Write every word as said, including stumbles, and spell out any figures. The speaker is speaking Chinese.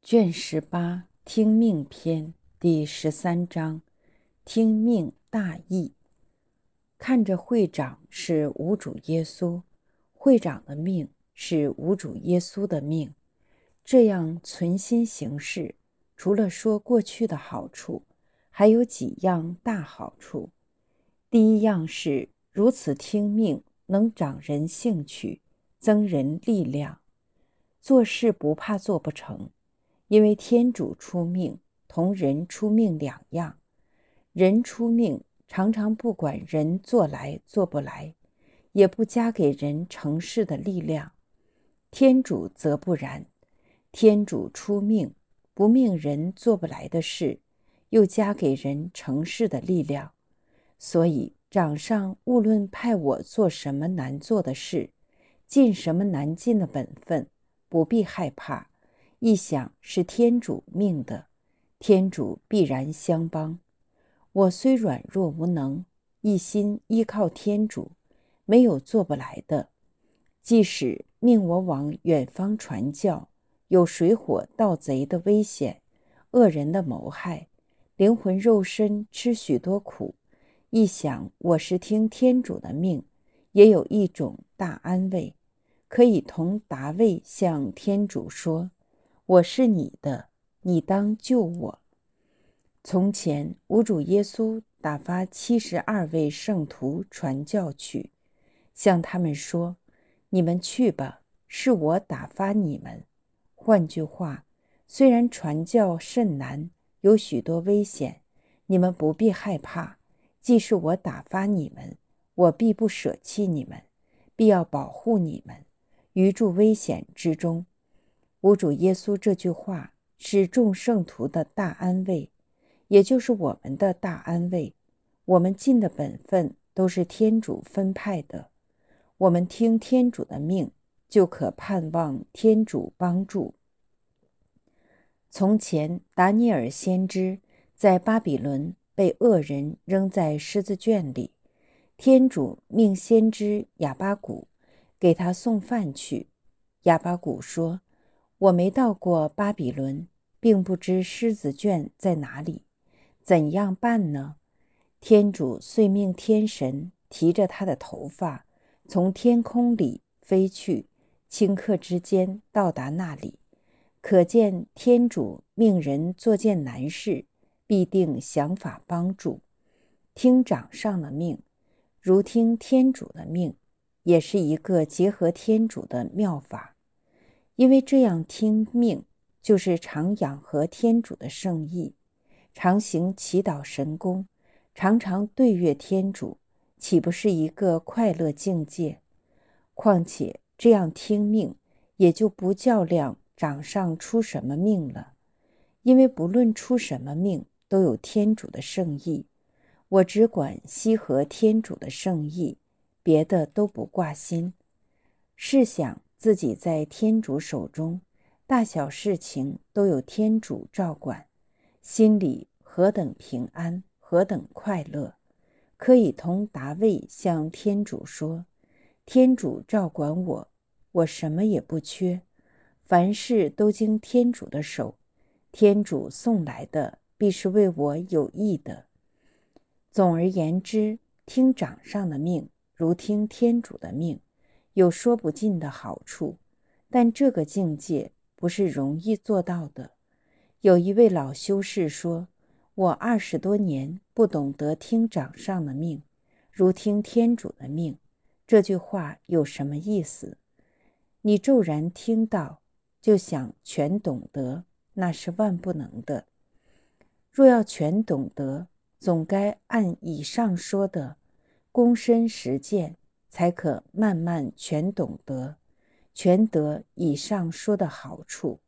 卷十八听命篇第十三章听命大义。看着会长是无主耶稣，会长的命是无主耶稣的命，这样存心行事，除了说过去的好处，还有几样大好处。第一样是如此听命能长人兴趣，增人力量，做事不怕做不成。因为天主出命同人出命两样，人出命常常不管人做来做不来，也不加给人成事的力量，天主则不然，天主出命不命人做不来的事，又加给人成事的力量。所以长上无论派我做什么难做的事，尽什么难尽的本分，不必害怕，一想是天主命的，天主必然相帮。我虽软弱无能，一心依靠天主，没有做不来的。即使命我往远方传教，有水火盗贼的危险，恶人的谋害，灵魂肉身吃许多苦，一想我是听天主的命，也有一种大安慰，可以同达味向天主说，我是你的，你当救我。从前无主耶稣打发七十二位圣徒传教去，向他们说，你们去吧，是我打发你们。换句话，虽然传教甚难，有许多危险，你们不必害怕，既是我打发你们，我必不舍弃你们，必要保护你们，于诸危险之中。无主耶稣这句话是众圣徒的大安慰，也就是我们的大安慰。我们尽的本分都是天主分派的，我们听天主的命，就可盼望天主帮助。从前达尼尔先知在巴比伦被恶人扔在狮子圈里，天主命先知亚巴谷给他送饭去。亚巴谷说，我没到过巴比伦，并不知狮子圈在哪里，怎样办呢？天主遂命天神提着他的头发，从天空里飞去，顷刻之间到达那里。可见天主命人做件难事，必定想法帮助。听长上的命，如听天主的命，也是一个结合天主的妙法。因为这样听命，就是常养和天主的圣意，常行祈祷神功，常常对悦天主，岂不是一个快乐境界？况且这样听命，也就不较量长上出什么命了，因为不论出什么命，都有天主的圣意，我只管悉合天主的圣意，别的都不挂心。试想自己在天主手中，大小事情都有天主照管，心里何等平安，何等快乐，可以同达味向天主说，天主照管我，我什么也不缺，凡事都经天主的手，天主送来的必是为我有益的。总而言之，听长上的命，如听天主的命，有说不尽的好处，但这个境界不是容易做到的。有一位老修士说，我二十多年不懂得听长上的命，如听天主的命，这句话有什么意思？你骤然听到，就想全懂得，那是万不能的。若要全懂得，总该按以上说的躬身实践，才可慢慢全懂得，全得以上说的好处。